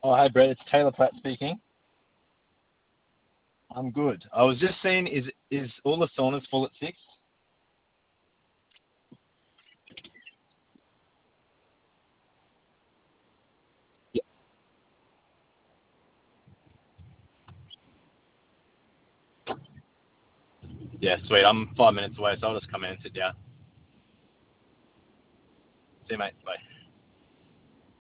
Oh, hi, Brett. It's Taylor Platt speaking. I'm good. I was just seeing, is all the saunas full at 6? Yeah. Yeah, sweet. I'm 5 minutes away, so I'll just come in and sit down. See you, mate. Bye.